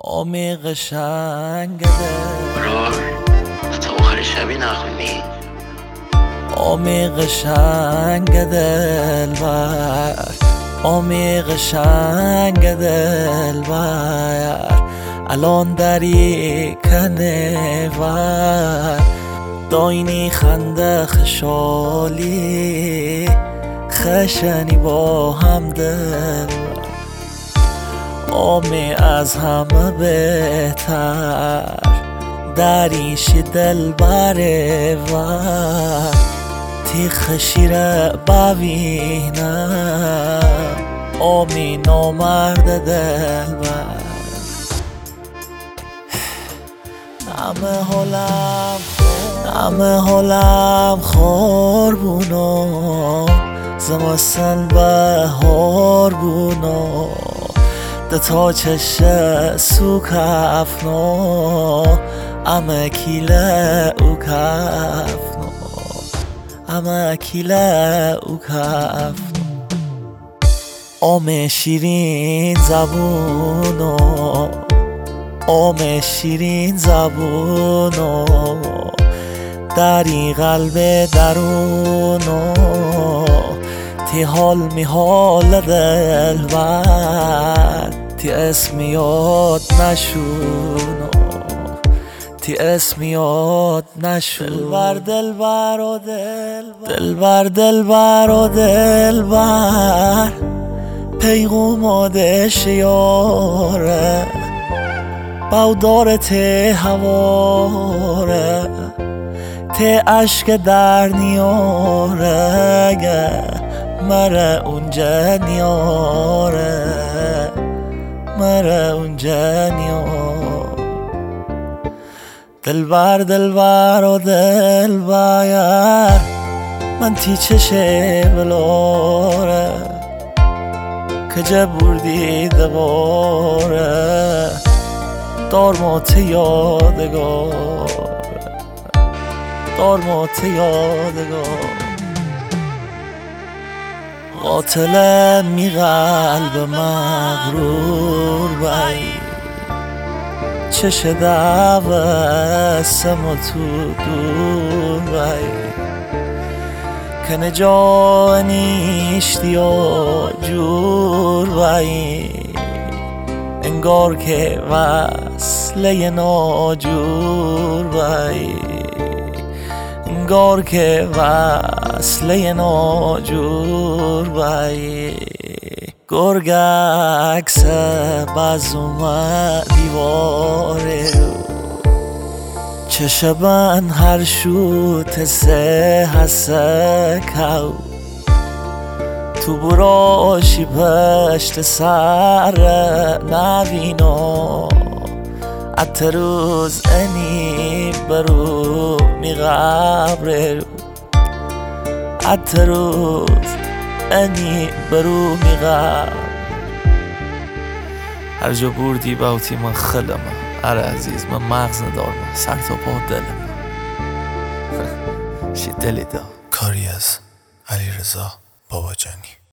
آمی قشنگ دل برار تا آخر شبی نخونی. آمی قشنگ دل بر آمی قشنگ دل بر الان دری کنه ور داینی خنده خشالی خشنی با هم دل آمی از همه بهتر دریشی دل بره و تی خشیره ببینم آمی نامرد دل بر همه حالم خور بونو زمستان بهار بونو دتا چش سوک افنو همه کیله او کفنو همه کیله او کفنو آم شیرین زبونو آم شیرین زبونو دری قلب درونو تی حال می حال دل بر تی اسم یاد نشونو تی اسم یاد نشون دل بر و دل بر پیغوم آدش یاره بودار تی هواره تی عشق در نیاره مره اونجا نیاره مره اونجا نیاره دل بر و دل بر من تی چشه بلاره کجا بردی دواره دار موت یادگار دار موت یادگار قاتل می قلب مغرور بای چش دوستم و تو دور بای کنه جا نیشتی و جور بای انگار که وصله ناجور بای انگار که وصله ناجور بای گرگ عکس بزوم دیواره چشبن هر شوت سه حسه کو تو براشی پشت سر نبینو ات روز انی برو می قبر ات روز انی برو می قبر هر جا بردی باوتی من خلمه اره عزیز من مغز ندارم سر تا پا دلم شی دلی دا کاری از علیرضا باباجانی.